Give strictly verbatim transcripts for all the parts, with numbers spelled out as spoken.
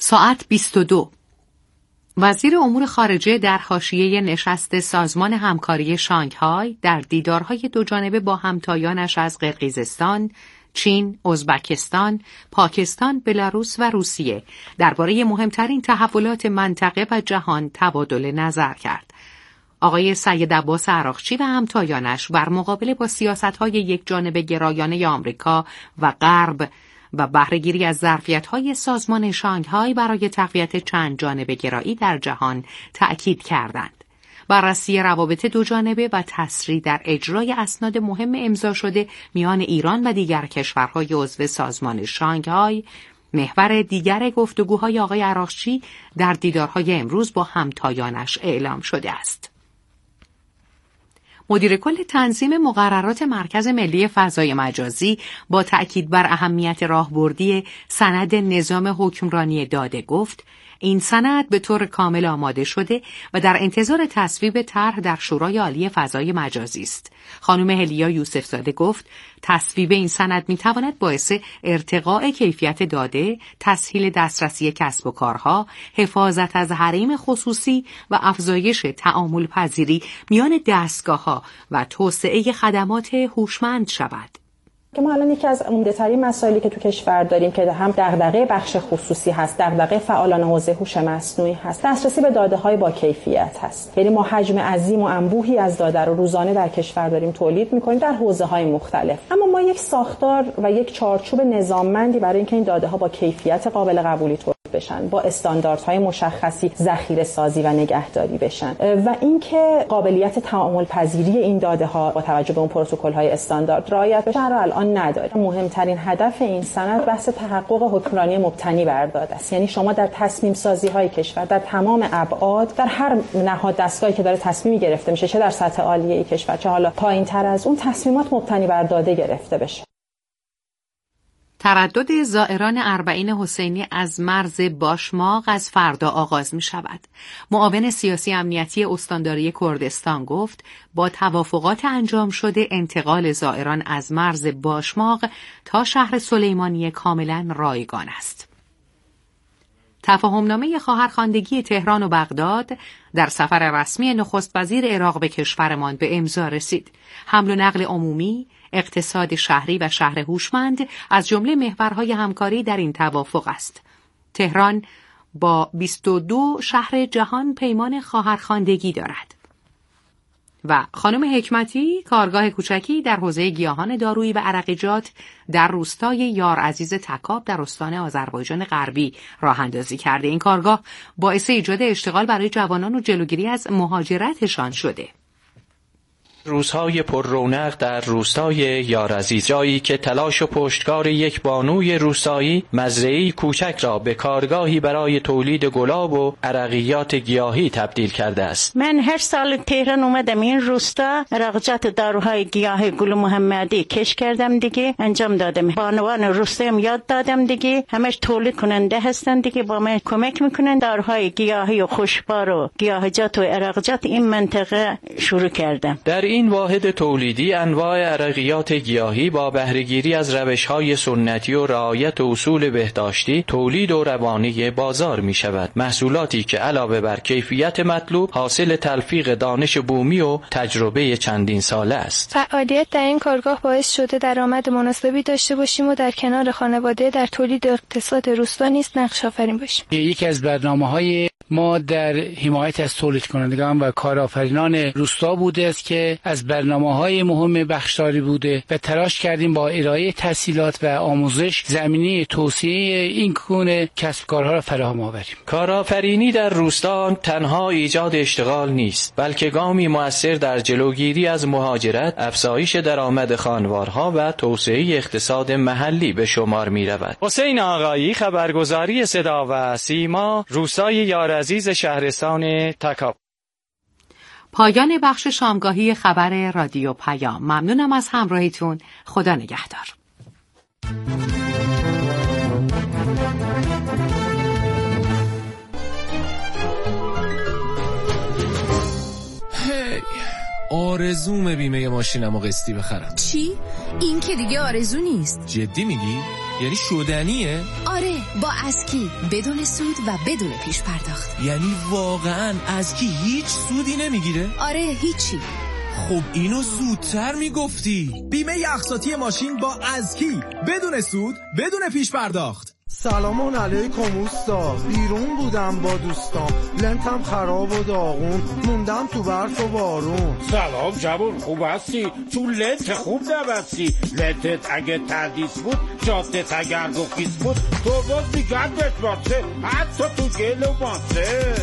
ساعت بیست و دو. وزیر امور خارجه در حاشیه نشست سازمان همکاری شانگهای در دیدارهای دوجانبه با همتایانش از قرقیزستان، چین، ازبکستان، پاکستان، بلاروس و روسیه درباره مهمترین تحولات منطقه و جهان تبادل نظر کرد. آقای سید عباس عراقچی و همتایانش بر مقابله با سیاست‌های یکجانبه گرایانه آمریکا و غرب و بهره‌گیری از ظرفیت‌های سازمان شانگهای برای تقویت چند جانبه گرایی در جهان تأکید کردند. بررسی روابط دوجانبه و تسریع در اجرای اسناد مهم امضا شده میان ایران و دیگر کشورهای عضو سازمان شانگهای محور دیگر گفتگوهای آقای عراقچی در دیدارهای امروز با همتایانش اعلام شده است. مدیر کل تنظیم مقررات مرکز ملی فضای مجازی با تأکید بر اهمیت راهبردی سند نظام حکمرانی داده گفت این سند به طور کامل آماده شده و در انتظار تصویب طرح در شورای عالی فضای مجازی است. خانم هلیا یوسفزاده گفت تصویب این سند میتواند باعث ارتقاء کیفیت داده، تسهیل دسترسی کسب و کارها، حفاظت از حریم خصوصی و افزایش تعامل پذیری میان دستگاه‌ها و توسعه خدمات هوشمند شود. که ما الان یکی از عمده‌ترین مسائلی که تو کشور داریم که هم دغدغه بخش خصوصی هست، دغدغه فعالان حوزه هوش مصنوعی هست، دسترسی به داده‌های با کیفیت هست. یعنی ما حجم عظیم و انبوهی از داده رو روزانه در کشور داریم تولید می‌کنیم در حوزه‌های مختلف. اما ما یک ساختار و یک چارچوب نظاممندی برای اینکه این داده‌ها با کیفیت قابل قبولی تولید بشن، با استانداردهای مشخصی ذخیره سازی و نگهداری بشن و اینکه قابلیت تعامل پذیری این داده‌ها با توجه به اون پروتکل‌های استاندارد رعایت بشه رو الان نداره. مهمترین هدف این سند بحث تحقق حکمرانی مبتنی بر داده است. یعنی شما در تصمیم سازی‌های کشور در تمام ابعاد، در هر نهاد دستگاهی که داره تصمیمی گرفته میشه، چه در سطح عالیه کشور چه حالا پایین‌تر از اون، تصمیمات مبتنی بر داده گرفته بشه. تردد زائران اربعین حسینی از مرز باشماق از فردا آغاز می شود. معاون سیاسی امنیتی استانداری کردستان گفت با توافقات انجام شده انتقال زائران از مرز باشماق تا شهر سلیمانیه کاملا رایگان است. تفاهمنامه خواهرخواندگی تهران و بغداد در سفر رسمی نخست وزیر عراق به کشورمان به امضا رسید. حمل و نقل عمومی، اقتصاد شهری و شهر هوشمند از جمله محورهای همکاری در این توافق است. تهران با بیست و دو شهر جهان پیمان خواهرخواندگی دارد. و خانم حکمتی کارگاه کوچکی در حوزه گیاهان دارویی و عرقیجات در روستای یار عزیز تکاب در استان آذربایجان غربی راه اندازی کرده. این کارگاه باعث ایجاد اشتغال برای جوانان و جلوگیری از مهاجرتشان شده. روزهای پر رونق در روستای یارعزیز، جایی که تلاش و پشتکار یک بانوی روستایی مزرعه‌ای کوچک را به کارگاهی برای تولید گلاب و عرقیات گیاهی تبدیل کرده است. من هر سال تهران اومدم این روستا، عرقیات داروهای گیاهی گل محمدی کش کردم دیگه، انجام دادم. بانوان روستایم یاد دادم دیگه، همش تولید کننده هستن دیگه، با من کمک میکنن. داروهای گیاهی و خوشبار و گیاهیجات و عرقیات این منطقه شروع کردم. در این واحد تولیدی انواع عرقیات گیاهی با بهره‌گیری از روش‌های سنتی و رعایت اصول بهداشتی تولید و روانه بازار می شود. محصولاتی که علاوه بر کیفیت مطلوب حاصل تلفیق دانش بومی و تجربه چندین ساله است. فعالیت در این کارگاه باعث شده درآمد مناسبی داشته باشیم و در کنار خانواده در تولید اقتصاد روستا نیز نقش آفرین باشیم. یکی از برنامه‌های ما در حمایت از تولید کنندگان و کارآفرینان روستا بوده است که از برنامه‌های مهم بخشداری بوده و تلاش کردیم با ارائه تسهیلات و آموزش زمینه توسعه این گونه کسب کارها را فراهم آوریم. کارآفرینی در روستا تنها ایجاد اشتغال نیست، بلکه گامی مؤثر در جلوگیری از مهاجرت، افزایش درآمد خانوارها و توسعه اقتصاد محلی به شمار می‌رود. حسین آقایی، خبرگزاری صدا و سیما، روستای یارعزیز شهرستان تکاب. پایان بخش شامگاهی خبر رادیو پیام. ممنونم از همراهیتون. خدا نگهدار. هی آرزوم بیمه ماشینمو قسطی بخرم. چی؟ این که دیگه آرزو نیست. جدی میگی؟ یعنی شدنیه؟ آره، با اسکی بدون سود و بدون پیش پرداخت. یعنی واقعا اسکی هیچ سودی نمیگیره؟ آره، هیچی. خب اینو زودتر میگفتی. بیمه اقساطی ماشین با اسکی بدون سود بدون پیش پرداخت. سلام علیکم اوستا، بیرون بودم با دوستام، لنتم خراب و داغون، موندم تو برف و بارون. سلام جوون، خوب هستی؟ تو لنت خوب نبستی. لنتت اگه تردیس بود، جادت اگر گفیز بود، تو باز میگن بتباسه، حتی تو گل و ماسه.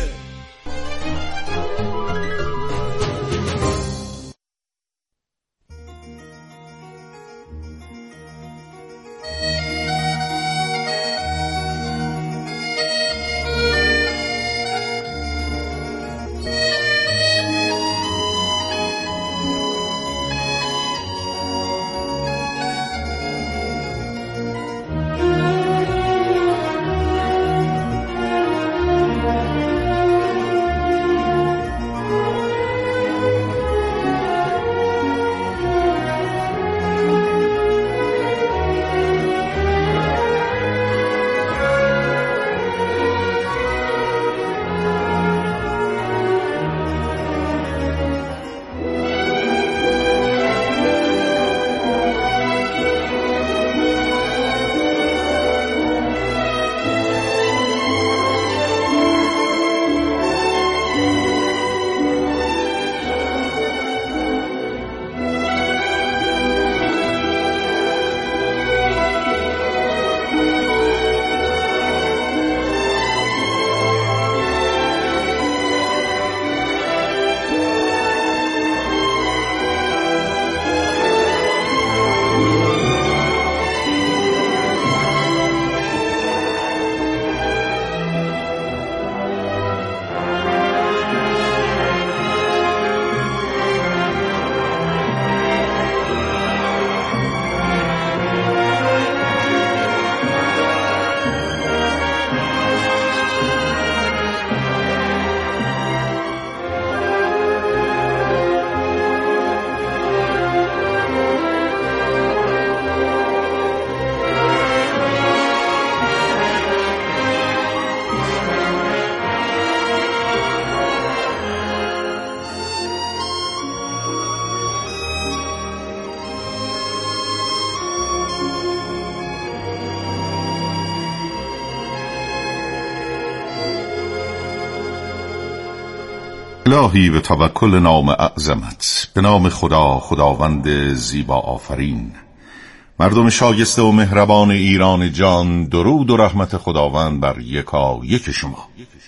الهی به توکل نام اعظمت، به نام خدا خداوند زیبا آفرین. مردم شایسته و مهربان ایران جان، درود و رحمت خداوند بر یکا یک شما.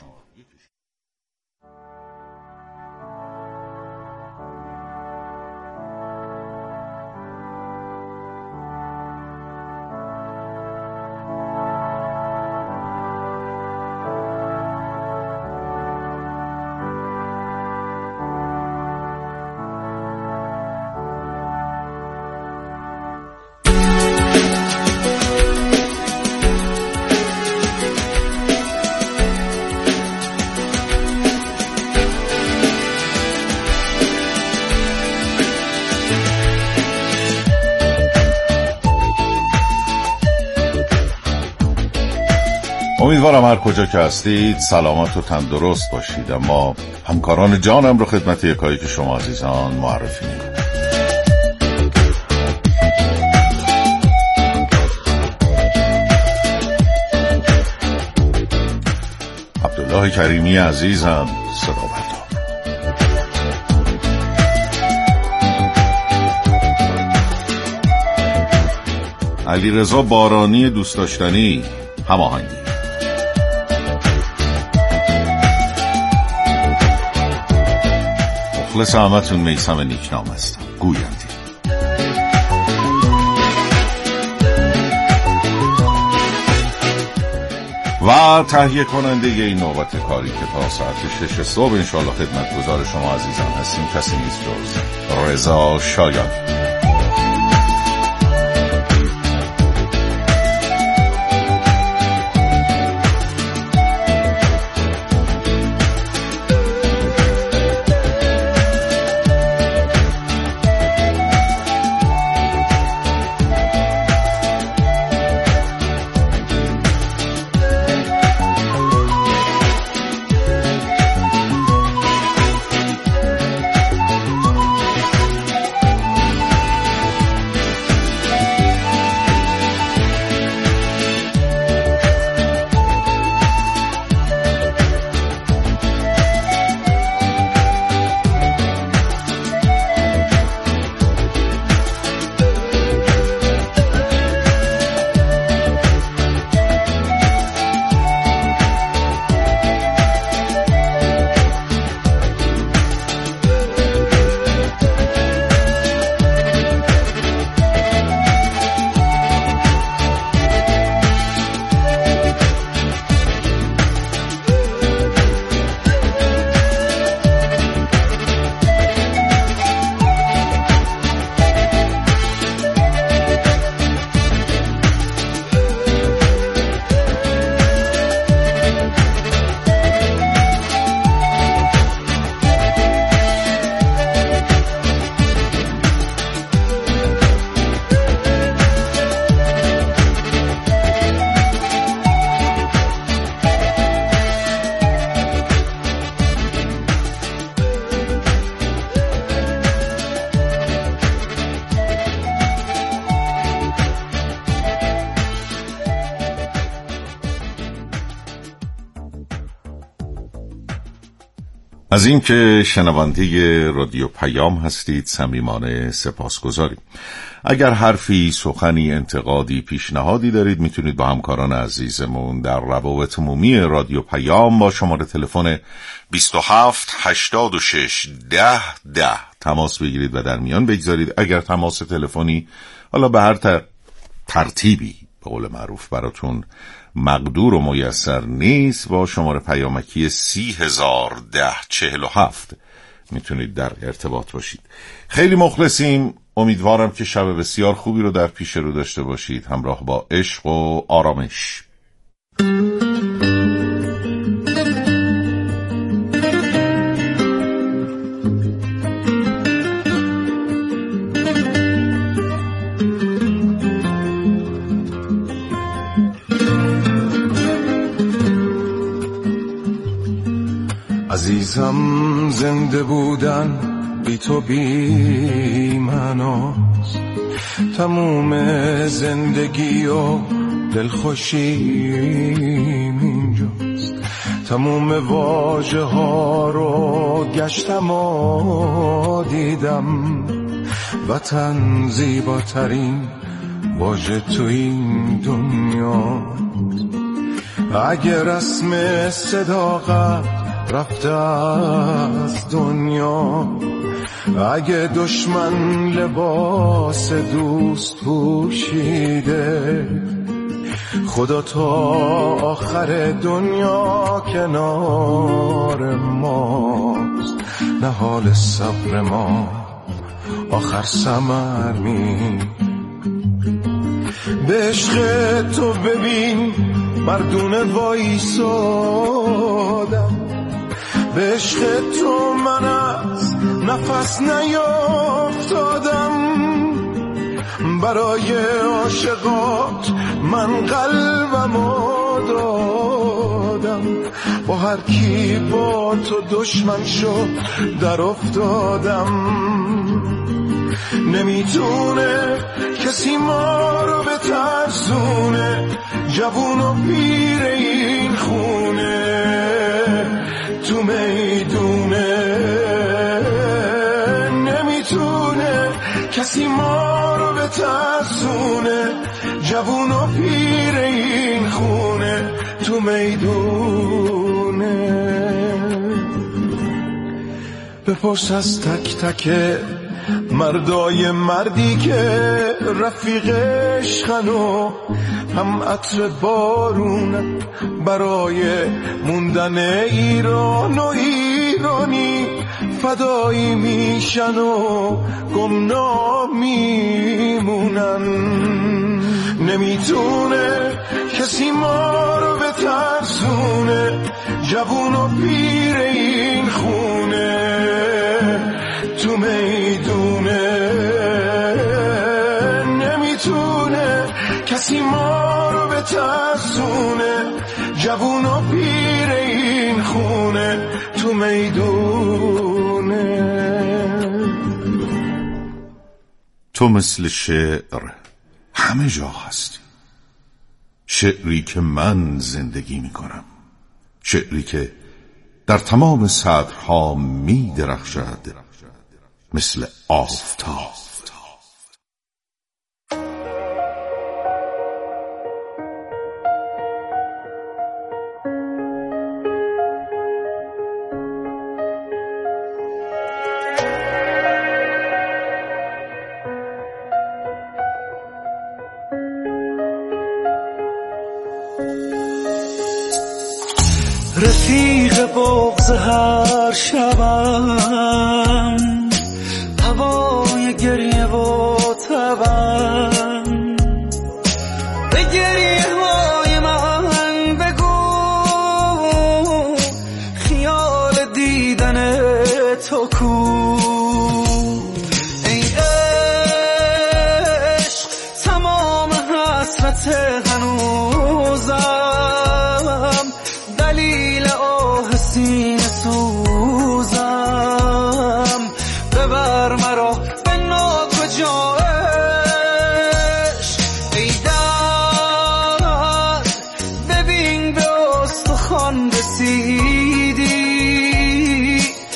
امیدوارم هر کجا که هستید سلامت و تندرست باشید. اما همکاران جانم رو خدمت یکایی که شما عزیزان معرفی می‌کنم. عبدالله کریمی عزیزم صدا بردار. علیرضا بارانی دوست داشتنی هماهنگی. مخلص همتون میثم نیکنام هستم گویندی. و تهیه کننده این نوبت کاری که تا ساعت شش صبح انشاءالله خدمتگزار شما عزیزان هستیم کسی نیست جز رضا شایانی. از اینکه شنونده رادیو پیام هستید صمیمانه سپاسگزاریم. اگر حرفی، سخنی، انتقادی، پیشنهادی دارید میتونید با همکاران عزیزمون در روابط عمومی رادیو پیام با شماره تلفن بیست و هفت هشتاد و شش ده ده تماس بگیرید و در میان بگذارید. اگر تماس تلفنی حالا به هر تر... ترتیبی به قول معروف براتون مقدور و میسر نیست، با شماره پیامکی سی هزار ده چهل و هفت میتونید در ارتباط باشید. خیلی مخلصیم. امیدوارم که شب بسیار خوبی رو در پیش رو داشته باشید، همراه با عشق و آرامش. عزیزم زنده بودن بی تو بی معناست، تموم زندگی و دلخوشیم اینجاست. تموم واژه ها رو گشتم و دیدم، وطن زیباترین واژه تو این دنیاست. اگه رسم صداقت رفته از دنیا، اگه دشمن لباس دوست پوشیده، خدا تا آخر دنیا کنار ماست. نه حال صبر ما آخر ثمر می، به عشق تو ببین مردونه وایسادم، به عشق تو من از نفس نیافتادم. برای عاشقات من قلبمو دادم، با هر کی با تو دشمن شد در افتادم. نمیتونه کسی ما رو به ترسونه، جوون و پیر این خونه تو میدونه. نمیتونه کسی ما رو به ترسونه، جوون و پیر این خونه تو میدونه. بپرس از تک تک مردای مردی که رفیق عشقن و هم عطر بارون برای موندن ایران و ایرانی فدایی میشن و گمنام میمونن. نمیتونه کسی ما رو به ترسونه، جوون و پیر این خونه تو میدونه. نمیتونه کسی ما رو به ترسونه، جوون و پیر این خونه تو میدونه. تو مثل شعر همه جا هستی، شعری که من زندگی می کنم، شعری که در تمام سطرها می درخشد مثل آفتاب. رفیق بغض هر شبم، هوای گریه و تبم، به گریه های من بگو خیال دیدن تو کو. ای عشق تمام حسرت هنوزم، دلیل آه سینه سوزم، ببر مرا به ناکجایش. ای درد ببین به استخوان رسیدی،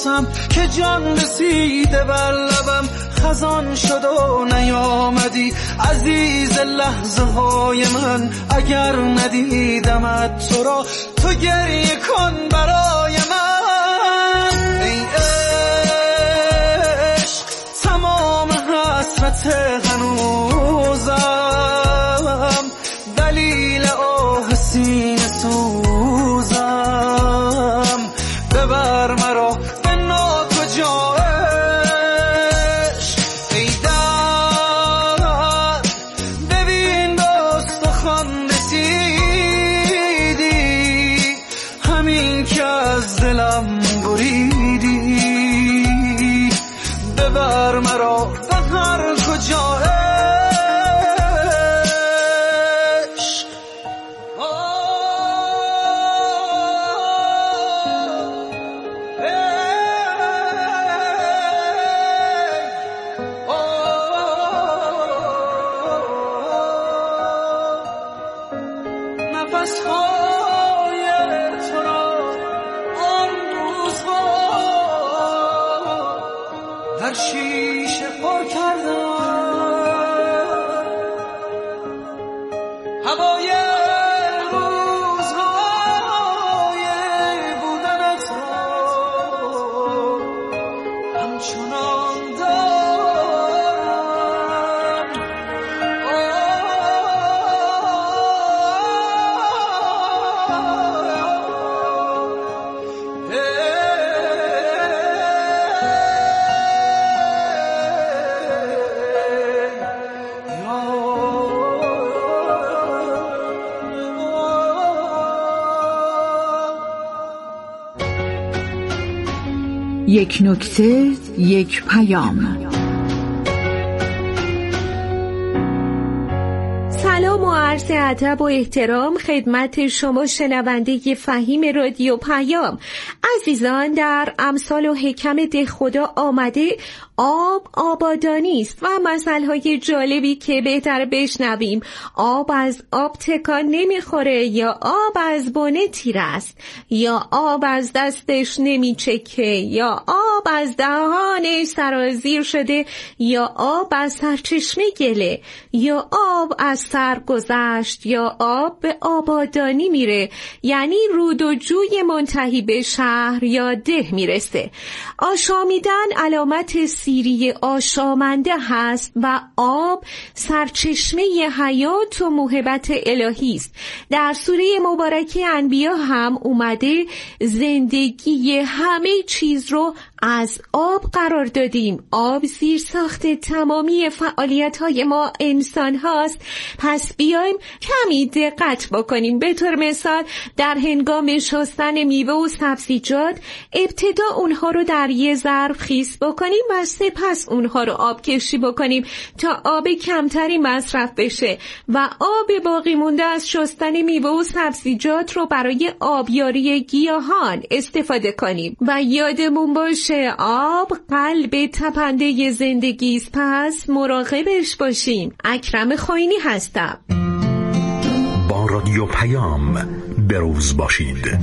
پرسم که جان رسیده بر لبم خزان شد و نیامدی عزیز لحظه های من اگر ندیدمت تو را تو گریه کن برای من ای عشق تمام حسرت هنوزم دلیل آه سینه سوزم ببر مرا به ناکجا عشق ای درد ببین دست و خان رسیدی همین که از دلم بریدی ببر مرا به هر کجا در شیشه پر کردم هوای روزهای بودنت را همچنان دارم یک نکته، یک پیام. سلام و عرض ادب و احترام خدمت شما شنونده فهیم رادیو پیام. عزیزان، در امثال و حکم دهخدا آمده آب آبادانی است و مثل‌های جالبی که بهتر بشنویم. آب از آب تکان نمیخوره، یا آب از بنه تیر است، یا آب از دستش نمیچکه، یا آب از دهانش سرازیر شده، یا آب از سرچشمه گله، یا آب از سر گذشت، یا آب به آبادانی میره، یعنی رود و جوی منتهی به شهر یا ده میرسه. آشامیدن علامت سیری آشامنده هست و آب سرچشمه حیات و موهبت الهی است. در سوره مبارکه انبیا هم اومده زندگی همه چیز رو از آب قرار دادیم. آب زیر ساخت تمامی فعالیت های ما انسان هاست. پس بیایم کمی دقت بکنیم. به طور مثال در هنگام شستن میوه و سبزیجات ابتدا اونها رو در یه ظرف خیس بکنیم و سپس اونها رو آب کشی بکنیم تا آب کمتری مصرف بشه و آب باقی مونده از شستن میوه و سبزیجات رو برای آبیاری گیاهان استفاده کنیم. و یادمون باشه آب قلب تپنده زندگی است، پس مراقبش باشیم. اکرم خوینی هستم. با رادیو پیام بروز باشید.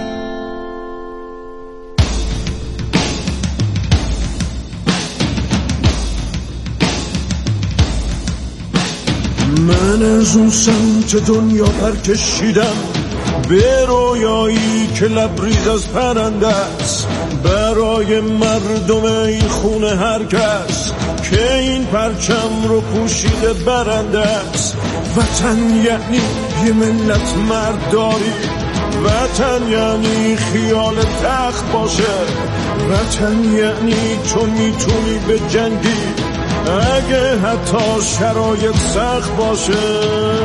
من از اون سمت دنیا پر کشیدم به رویایی که لبریز از پرنده است، برای مردم این خونه هر کس که این پرچم رو پوشیده برنده است. وطن یعنی یه ملت مرداری، وطن یعنی خیال تخت باشه، وطن یعنی تو میتونی به جنگی اگه حتی شرایط سخت باشه.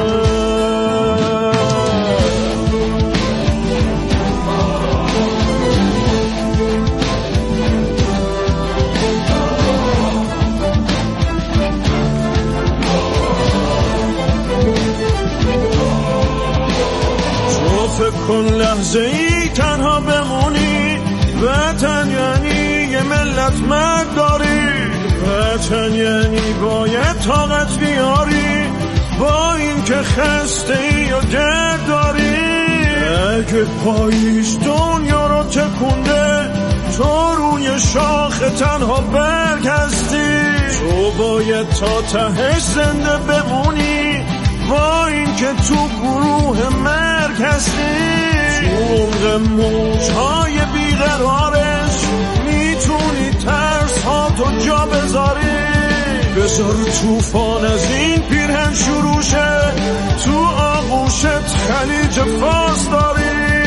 تو فکر کن لحظه ای تنها بمونی، وطن یعنی یه ملت مرد داری، وطن یعنی باید طاقت بیاری با این که خسته ای و گرد داری. اگه پاییز دنیا رو تکونده تو روی روی شاخ تنها برگ هستی. تو باید تا تهش زنده بمونی با این که تو گروه مرگ هستی. تو عمق موجهای بیقرارش میتونی ترس ها تو جا بذاری. بذار توفان از این پیرهن شروع شه، تو آغوشت خلیج فارس داری.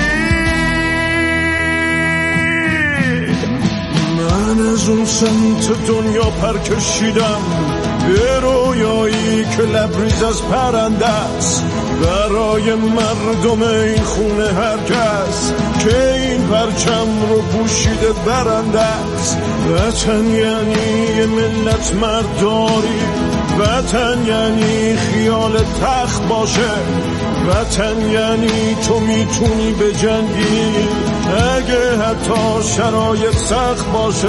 من از اون سمت دنیا پر کشیدم به رویایی که لبریز از پرنده است، برای مردم این خونه هر کس که این پرچم رو پوشیده برنده است. وطن یعنی یه ملت مرداری، وطن یعنی خیال تخت باشه، وطن یعنی تو میتونی به جنگی اگه حتی شرایط سخت باشه.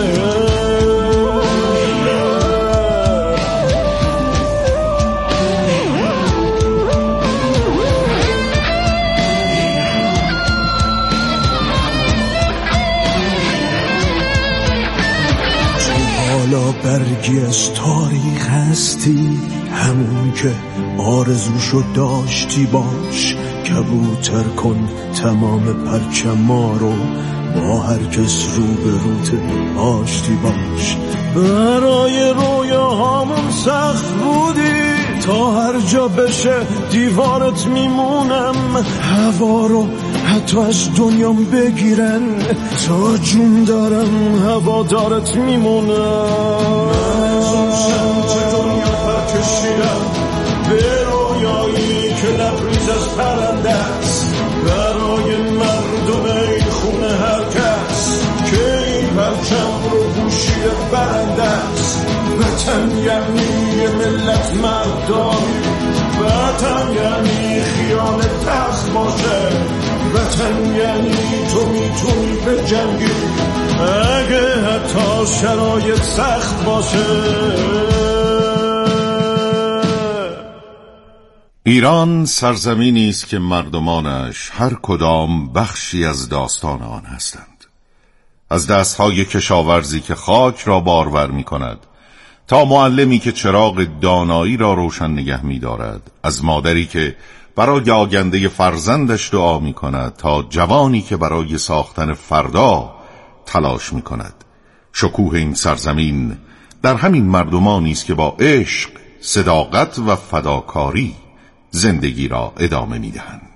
حالا برگی از تاریخ هستی، همون که آرزوشو داشتی باش. کبوتر کن تمام پرچما رو، با هر کس رو به روت آشتی باش. برای رویاهامون سخت بودی، تا هر جا بشه دیوارت میمونم. هوا رو حتی از دنیام بگیرن، تا جون دارم هوادارت میمونم. من از اون سمت دنیا پر کشیدم به رویایی که لبریز از پرنده است، برای مردم این خونه هر کس که این پرچم رو پوشیده برنده است. وطن یعنی یه ملت مرداری، وطن یعنی خیال تخت باشه، وطن یعنی تو میتونی به جنگی اگه حتی شرایط سخت باشه. ایران سرزمینی است که مردمانش هر کدام بخشی از داستان آن هستند. از دستهای کشاورزی که خاک را بارور می کند، تا معلمی که چراغ دانایی را روشن نگه می دارد، از مادری که برای آینده فرزندش دعا می کند، تا جوانی که برای ساختن فردا تلاش می کند. شکوه این سرزمین در همین مردمانی است که با عشق، صداقت و فداکاری زندگی را ادامه می دهند.